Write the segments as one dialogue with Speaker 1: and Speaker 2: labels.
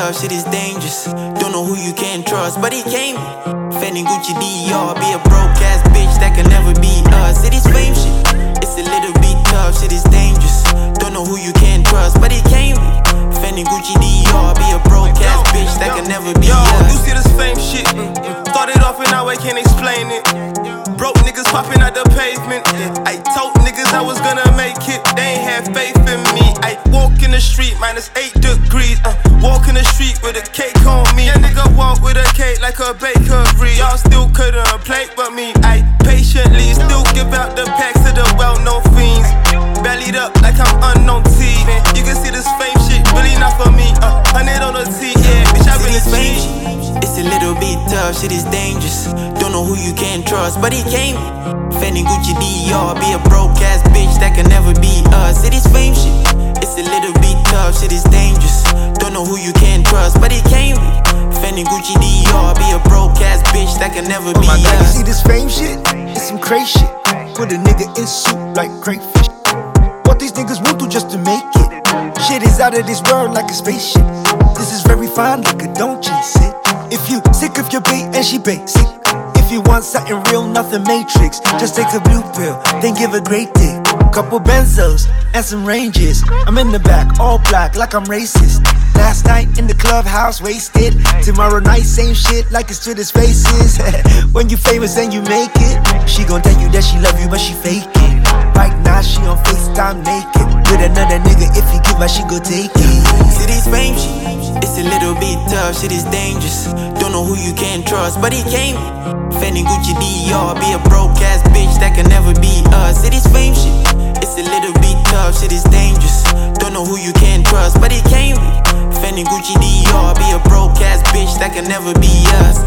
Speaker 1: tough, shit is dangerous. Don't know who you can trust, but he came. Fendi, Gucci, Dior, be a broke ass bitch that can never be us. It is fame shit, it's a little bit tough, shit is dangerous. Don't know who you can trust, but he came. Fendi, Gucci, Dior, be a broke ass bitch that can never be us.
Speaker 2: You see this fame shit, started off in our way, can't explain it. Broke niggas popping out the pavement. I told niggas I was gonna make it, they ain't have faith in me. I walk in the street, -8 degrees. Walk in the street with a cake on me. That nigga walk with a cake like a bakery. Y'all still couldn't plate but me. I patiently still give out the packs to the well-known fiends. Bellied up like I'm unknown T. Man, you can see this fame shit really not for me. 100 on the T, yeah, bitch, I really
Speaker 1: fame shit. It's a little bit tough, shit is dangerous. Don't know who you can trust, but he came. Fendi, Gucci, Dior, be a broke ass bitch that can never be us. It is fame shit. It's a little bit tough, shit is dangerous. Don't know who you can trust, but he came. Fendi, Gucci, Dior, be a broke ass bitch that can never be us.
Speaker 3: You see this fame shit? It's some crazy shit. Put a nigga in soup like crayfish. What these niggas will do just to make it. Shit is out of this world like a spaceship. This is very fine liquor, don't chase it. If you sick of your bait and she basic. If you want something real, nothing matrix. Just take a blue pill, then give a great dick. Couple benzos and some ranges. I'm in the back, all black like I'm racist. Last night in the clubhouse, wasted. Tomorrow night, same shit like it's to his faces. When you famous and you make it, she gon' tell you that she love you but she fake it. Right now she on FaceTime naked with another nigga. If you give her, she go take it.
Speaker 1: See this fame shit, it's a little bit tough, shit is dangerous. Don't know who you can trust, but he came. Fendi, Gucci, Dior, be a broke ass bitch that can never be us. It is fame shit, it's a little bit tough, shit is dangerous. Don't know who you can trust, but he came. Fendi, Gucci, Dior, be a broke ass bitch that can never be us.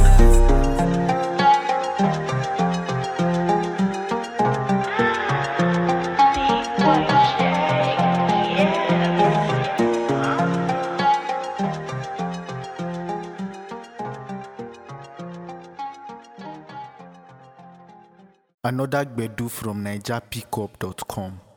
Speaker 4: Another Gbedu from NigerPickup.com.